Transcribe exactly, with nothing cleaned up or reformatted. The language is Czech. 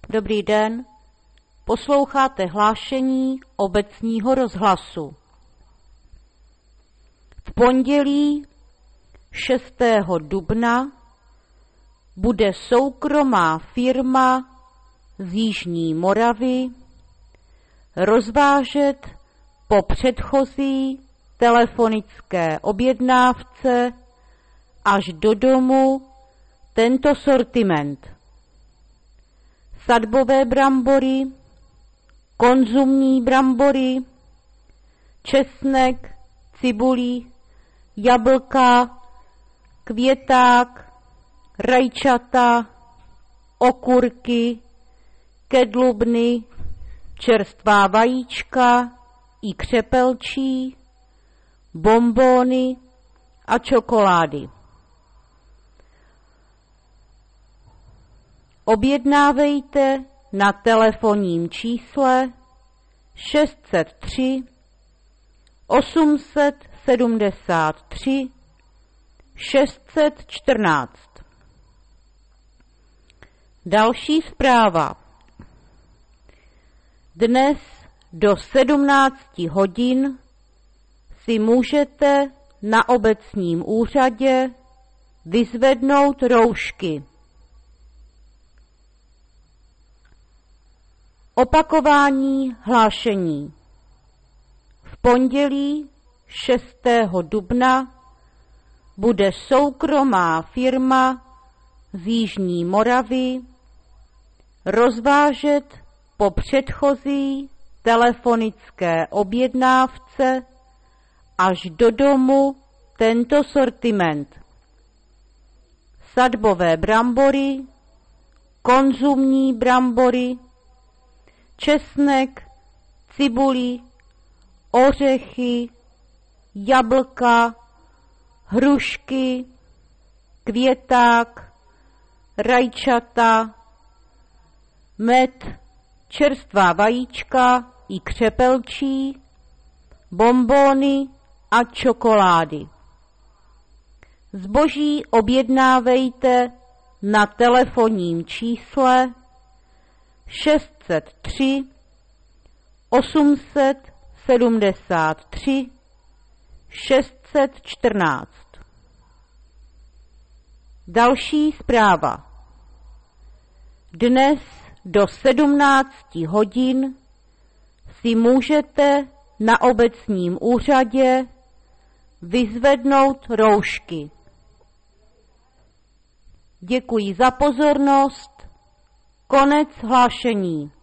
Dobrý den, posloucháte hlášení obecního rozhlasu. V pondělí šestého dubna bude soukromá firma z Jižní Moravy rozvážet po předchozí telefonické objednávce až do domu tento sortiment: sadbové brambory, konzumní brambory, česnek, cibulí, jablka, květák, rajčata, okurky, kedlubny, čerstvá vajíčka i křepelčí, bonbóny a čokolády. Objednávejte na telefonním čísle šest set tři osm set sedmdesát tři šest set čtrnáct. Další zpráva. Dnes do sedmnácti hodin si můžete na obecním úřadě vyzvednout roušky. Opakování hlášení. V pondělí šestého dubna bude soukromá firma z Jižní Moravy rozvážet po předchozí telefonické objednávce až do domu tento sortiment: sadbové brambory, konzumní brambory, česnek, cibuli, ořechy, jablka, hrušky, květák, rajčata, med, čerstvá vajíčka i křepelčí, bonbóny a čokolády. Zboží objednávejte na telefonním čísle šest set tři osm set sedmdesát tři šest set čtrnáct. Další zpráva. Dnes do sedmnácti hodin si můžete na obecním úřadě vyzvednout roušky. Děkuji za pozornost. Konec hlášení.